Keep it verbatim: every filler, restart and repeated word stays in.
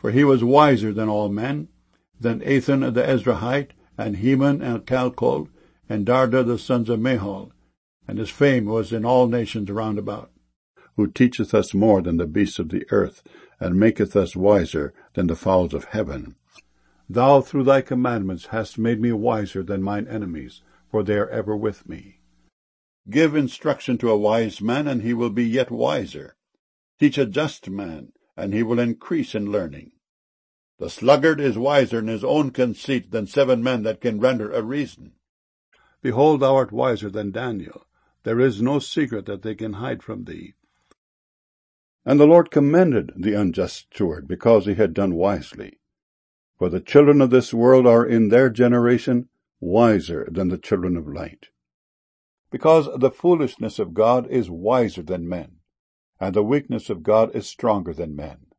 For he was wiser than all men, than Ethan the Ezrahite, and Heman and Calcol, and Darda the sons of Mahol, and his fame was in all nations round about. Who teacheth us more than the beasts of the earth, and maketh us wiser than the fowls of heaven. Thou through thy commandments hast made me wiser than mine enemies, for they are ever with me. Give instruction to a wise man, and he will be yet wiser. Teach a just man, and he will increase in learning. The sluggard is wiser in his own conceit than seven men that can render a reason. Behold, thou art wiser than Daniel. There is no secret that they can hide from thee. And the Lord commended the unjust steward, because he had done wisely. For the children of this world are in their generation wiser than the children of light. Because the foolishness of God is wiser than men, and the weakness of God is stronger than men.